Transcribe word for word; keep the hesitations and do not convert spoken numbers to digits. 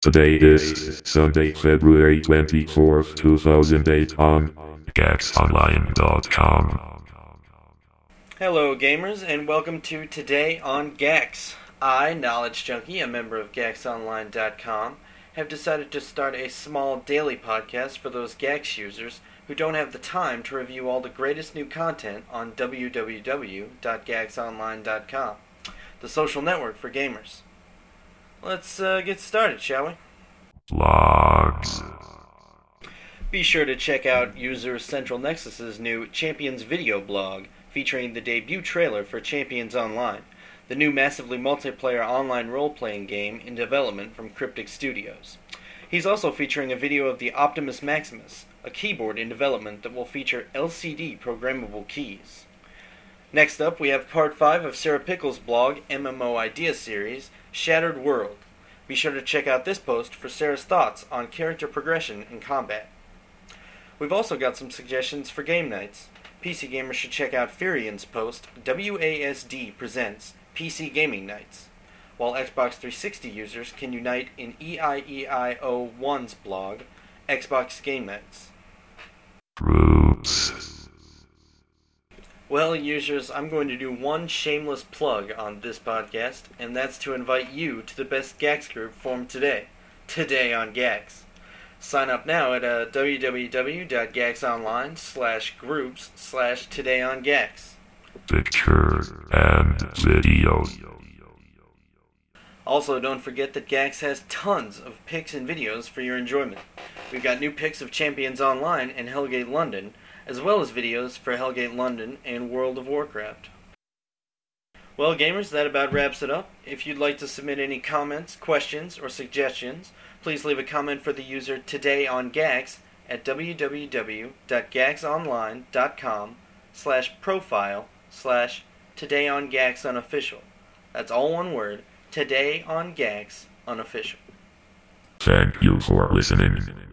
Today is Sunday, February twenty-fourth, two thousand eight on gax online dot com. Hello gamers, and welcome to Today on Gax. I, Knowledge Junkie, a member of gax online dot com, have decided to start a small daily podcast for those Gax users who don't have the time to review all the greatest new content on w w w dot gax online dot com, the social network for gamers. Let's uh, get started, shall we? Logs. Be sure to check out user Central Nexus's new Champions video blog, featuring the debut trailer for Champions Online, the new massively multiplayer online role-playing game in development from Cryptic Studios. He's also featuring a video of the Optimus Maximus, a keyboard in development that will feature L C D programmable keys. Next up, we have part five of Sarah Pickle's blog M M O Idea series, Shattered World. Be sure to check out this post for Sarah's thoughts on character progression and combat. We've also got some suggestions for game nights. P C gamers should check out Furian's post, W A S D Presents P C Gaming Nights, while Xbox three sixty users can unite in E I E I O one's blog, Xbox Game Nights. Groups. Well, users, I'm going to do one shameless plug on this podcast, and that's to invite you to the best Gax group formed today, Today on Gax. Sign up now at uh, w w w dot gax online slash groups slash today on gax. Picture and video. Also, don't forget that Gax has tons of pics and videos for your enjoyment. We've got new pics of Champions Online and Hellgate London, as well as videos for Hellgate London and World of Warcraft. Well, gamers, that about wraps it up. If you'd like to submit any comments, questions, or suggestions, please leave a comment for the user Today on Gax at w w w dot gax online dot com slash profile slash Today on Gax Unofficial. That's all one word, Today on Gax Unofficial. Thank you for listening.